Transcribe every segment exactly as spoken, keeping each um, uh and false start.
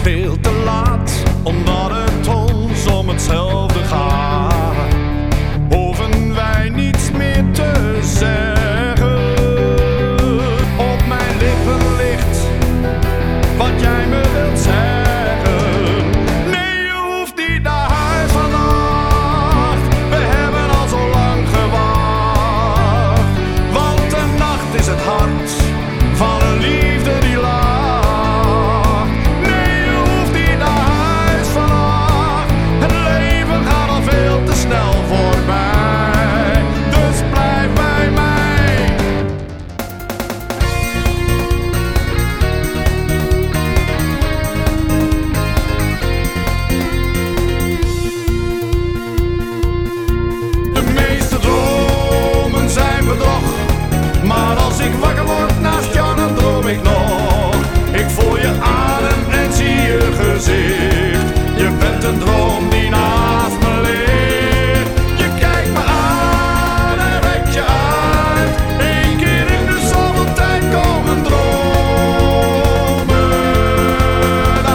veel te laat, omdat het ons om hetzelfde gaat. Hoeven wij niets meer te zeggen. Op mijn lippen ligt wat jij me wilt zeggen. Nee, je hoeft niet naar huis vannacht. We hebben al zo lang gewacht. Want de nacht is het hart van een liefde die lacht. Nee, je hoeft niet naar huis vannacht. Het leven gaat al veel te snel voorbij. Dus blijf bij mij. De meeste dromen zijn bedrog, maar als ik wakker word naast jou, dan droom ik nog. Ik voel je adem en zie je gezicht. Je bent een droom die naast me ligt. Je kijkt me aan en rekt je uit. Eén keer in de zoveel tijd komen dromen uit.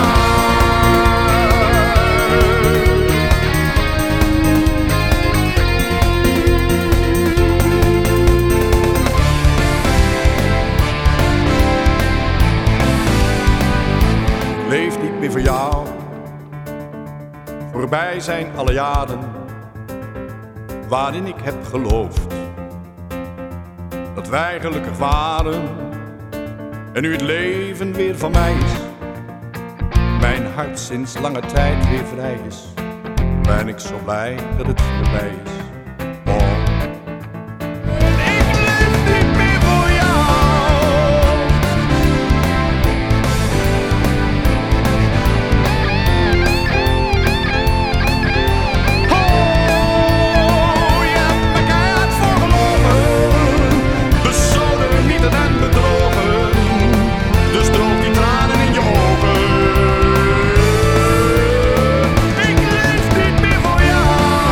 Ik leef niet meer voor jou. Voorbij zijn alle jaren waarin ik heb geloofd dat wij gelukkig waren. En nu het leven weer van mij is, mijn hart sinds lange tijd weer vrij is, ben ik zo blij dat het voorbij is. Oh. Ik leef niet meer voor jou. Oh, je hebt me keihard voorgelogen, besodemieterd en bedrogen. Dus droog die tranen in je ogen. Ik leef niet meer voor jou.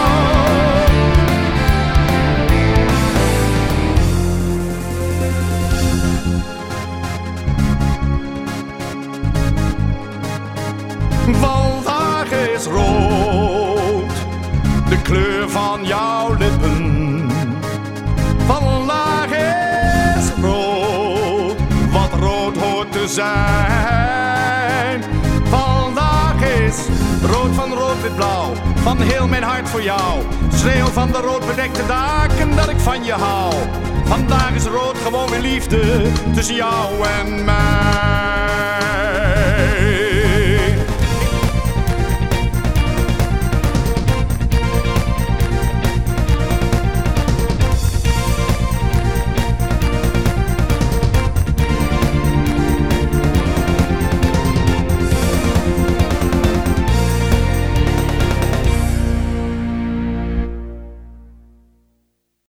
Vandaag is rood, de kleur van jouw lippen. Vandaag is rood, wat rood hoort te zijn. Vandaag is rood van rood-wit-blauw, van heel mijn hart voor jou. Schreeuw van de roodbedekte daken dat ik van je hou. Vandaag is rood gewoon weer liefde tussen jou en mij.